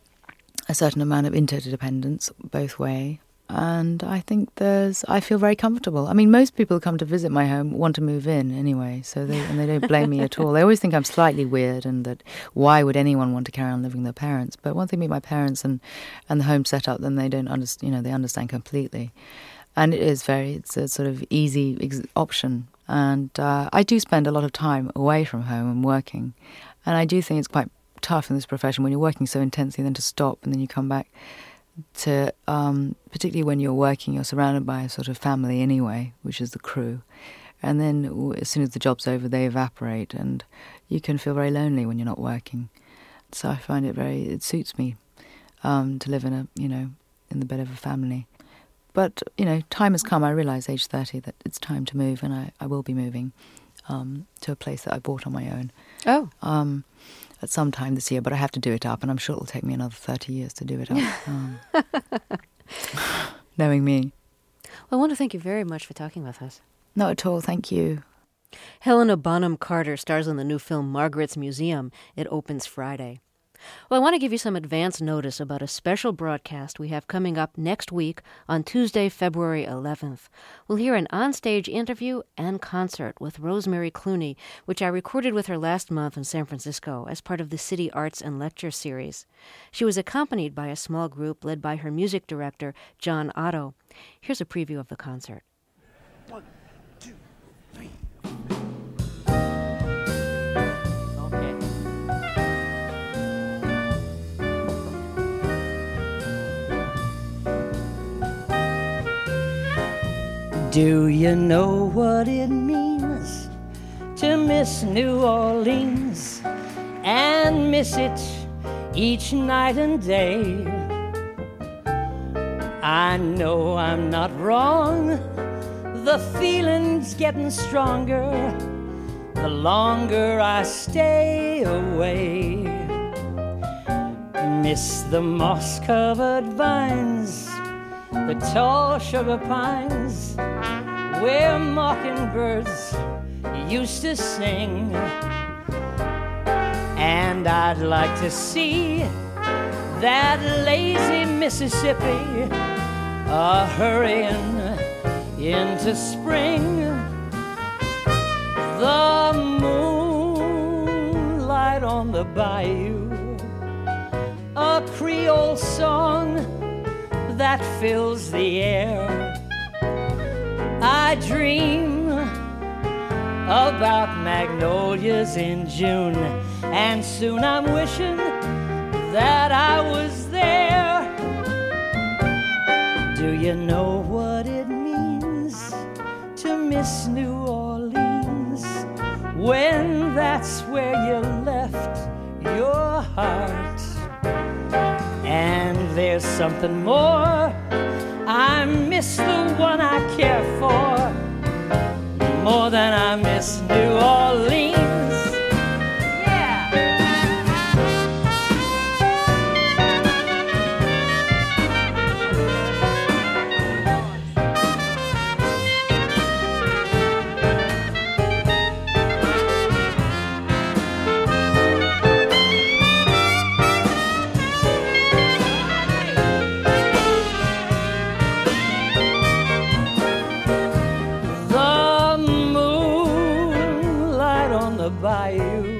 S12: a certain amount of interdependence both way. And I think I feel very comfortable. I mean, most people who come to visit my home want to move in anyway, and they don't blame me at all. They always think I'm slightly weird, and that why would anyone want to carry on living with their parents? But once they meet my parents and the home set up, then they don't understand. They understand completely. And it's a sort of easy option. And I do spend a lot of time away from home and working. And I do think it's quite tough in this profession when you're working so intensely, then to stop and then you come back to, particularly when you're working, you're surrounded by a sort of family anyway, which is the crew. And then as soon as the job's over, they evaporate, and you can feel very lonely when you're not working. So I find it suits me to live in in the bed of a family. But, time has come. I realise, age 30, that it's time to move, and I will be moving to a place that I bought on my own.
S1: Oh.
S12: At some time this year, but I have to do it up, and I'm sure it'll take me another 30 years to do it up. Knowing me.
S1: Well, I want to thank you very much for talking with us.
S12: Not at all, thank you.
S1: Helena Bonham Carter stars in the new film Margaret's Museum. It opens Friday. Well, I want to give you some advance notice about a special broadcast we have coming up next week on Tuesday, February 11th. We'll hear an onstage interview and concert with Rosemary Clooney, which I recorded with her last month in San Francisco as part of the City Arts and Lecture Series. She was accompanied by a small group led by her music director, John Otto. Here's a preview of the concert.
S13: 1, 2, 3.
S14: Do you know what it means to miss New Orleans and miss it each night and day? I know I'm not wrong, the feeling's getting stronger, the longer I stay away. Miss the moss-covered vines, the tall sugar pines, where mockingbirds used to sing. And I'd like to see that lazy Mississippi hurrying into spring. The moonlight on the bayou, a Creole song that fills the air. I dream about magnolias in June, and soon I'm wishing that I was there. Do you know what it means to miss New Orleans, when that's where you left your heart? And there's something more, I miss the one I care for more than I miss New Orleans. Bayou,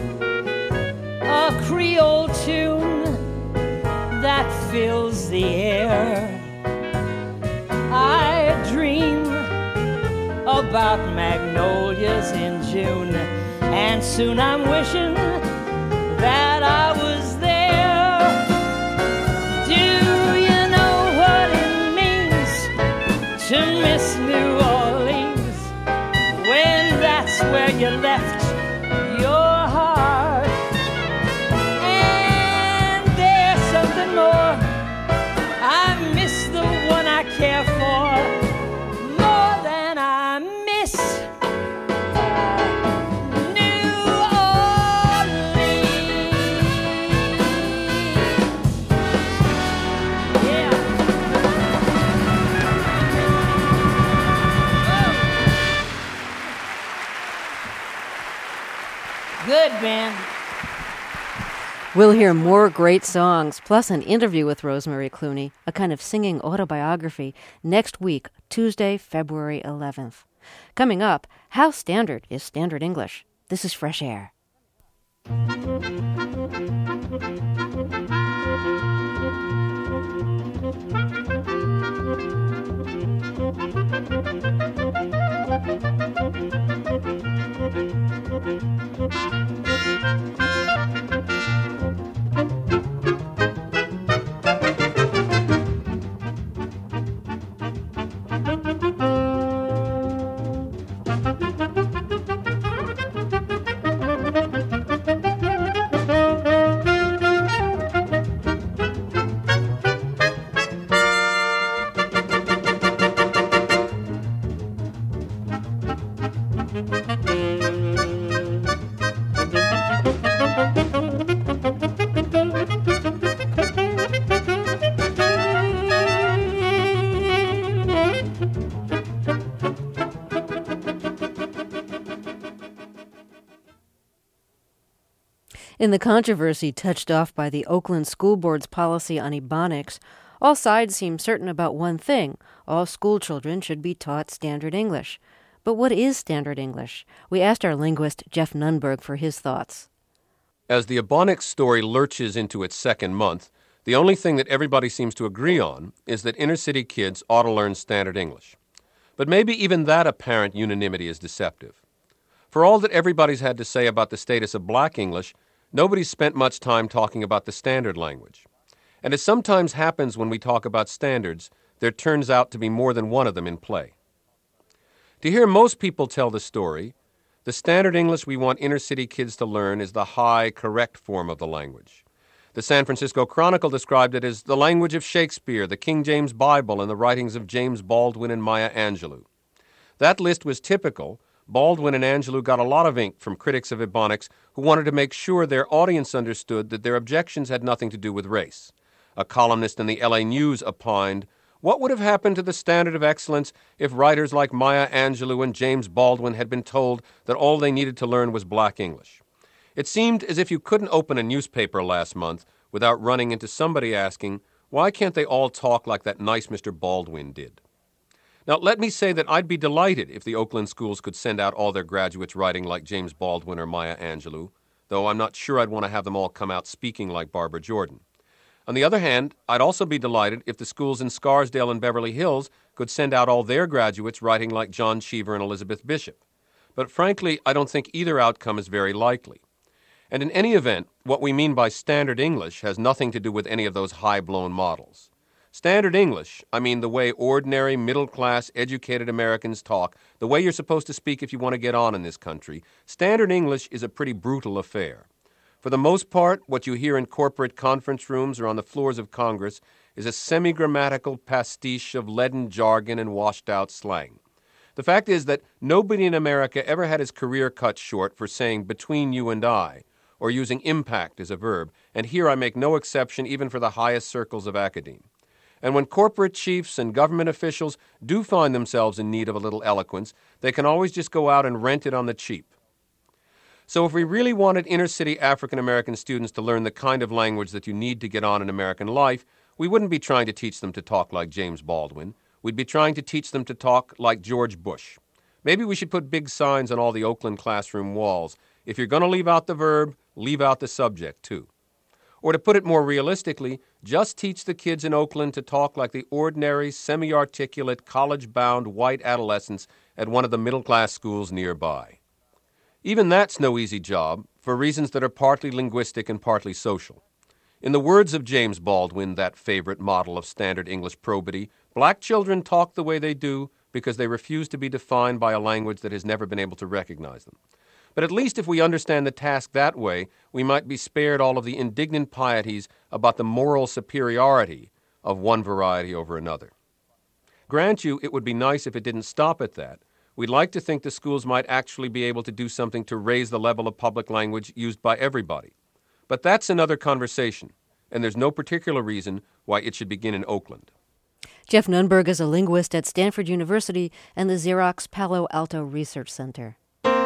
S14: a Creole tune that fills the air. I dream about magnolias in June, and soon I'm wishing that I was there. Do you know what it means to miss New Orleans, when that's where you left your heart? And there's something more, I miss the one I care for more than I miss New Orleans. Yeah. Good, Ben.
S1: We'll hear more great songs, plus an interview with Rosemary Clooney, a kind of singing autobiography, next week, Tuesday, February 11th. Coming up, how standard is Standard English? This is Fresh Air. In the controversy touched off by the Oakland School Board's policy on Ebonics, all sides seem certain about one thing: all school children should be taught Standard English. But what is Standard English? We asked our linguist Jeff Nunberg for his thoughts.
S15: As the Ebonics story lurches into its second month, the only thing that everybody seems to agree on is that inner-city kids ought to learn Standard English. But maybe even that apparent unanimity is deceptive. For all that everybody's had to say about the status of black English, nobody's spent much time talking about the standard language. And as sometimes happens when we talk about standards, there turns out to be more than one of them in play. To hear most people tell the story, the standard English we want inner-city kids to learn is the high, correct form of the language. The San Francisco Chronicle described it as the language of Shakespeare, the King James Bible, and the writings of James Baldwin and Maya Angelou. That list was typical, Baldwin and Angelou got a lot of ink from critics of Ebonics who wanted to make sure their audience understood that their objections had nothing to do with race. A columnist in the LA News opined, "What would have happened to the standard of excellence if writers like Maya Angelou and James Baldwin had been told that all they needed to learn was black English?" It seemed as if you couldn't open a newspaper last month without running into somebody asking, why can't they all talk like that nice Mr. Baldwin did? Now, let me say that I'd be delighted if the Oakland schools could send out all their graduates writing like James Baldwin or Maya Angelou, though I'm not sure I'd want to have them all come out speaking like Barbara Jordan. On the other hand, I'd also be delighted if the schools in Scarsdale and Beverly Hills could send out all their graduates writing like John Cheever and Elizabeth Bishop. But frankly, I don't think either outcome is very likely. And in any event, what we mean by standard English has nothing to do with any of those high-blown models. Standard English, I mean the way ordinary, middle-class, educated Americans talk, the way you're supposed to speak if you want to get on in this country. Standard English is a pretty brutal affair. For the most part, what you hear in corporate conference rooms or on the floors of Congress is a semi-grammatical pastiche of leaden jargon and washed-out slang. The fact is that nobody in America ever had his career cut short for saying "between you and I," or using impact as a verb, and here I make no exception even for the highest circles of academe. And when corporate chiefs and government officials do find themselves in need of a little eloquence, they can always just go out and rent it on the cheap. So if we really wanted inner-city African-American students to learn the kind of language that you need to get on in American life, we wouldn't be trying to teach them to talk like James Baldwin. We'd be trying to teach them to talk like George Bush. Maybe we should put big signs on all the Oakland classroom walls. If you're going to leave out the verb, leave out the subject, too. Or to put it more realistically, just teach the kids in Oakland to talk like the ordinary, semi-articulate, college-bound white adolescents at one of the middle-class schools nearby. Even that's no easy job, for reasons that are partly linguistic and partly social. In the words of James Baldwin, that favorite model of standard English probity, black children talk the way they do because they refuse to be defined by a language that has never been able to recognize them. But at least if we understand the task that way, we might be spared all of the indignant pieties about the moral superiority of one variety over another. Grant you, it would be nice if it didn't stop at that. We'd like to think the schools might actually be able to do something to raise the level of public language used by everybody. But that's another conversation, and there's no particular reason why it should begin in Oakland.
S1: Jeff Nunberg is a linguist at Stanford University and the Xerox Palo Alto Research Center.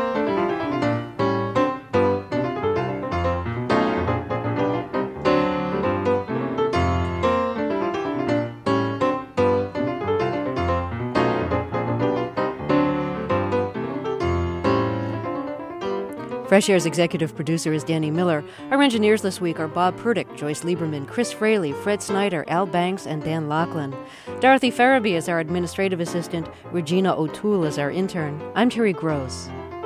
S1: Fresh Air's executive producer is Danny Miller. Our engineers this week are Bob Purdick, Joyce Lieberman, Chris Fraley, Fred Snyder, Al Banks, and Dan Laughlin. Dorothy Farabee is our administrative assistant. Regina O'Toole is our intern. I'm Terry Gross.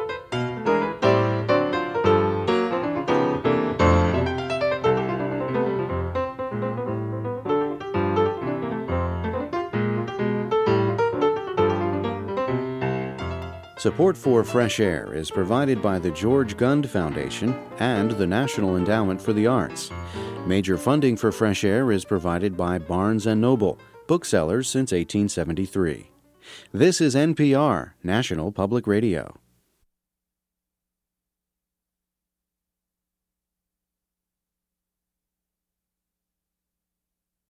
S16: Support for Fresh Air is provided by the George Gund Foundation and the National Endowment for the Arts. Major funding for Fresh Air is provided by Barnes & Noble, booksellers since 1873. This is NPR, National Public Radio.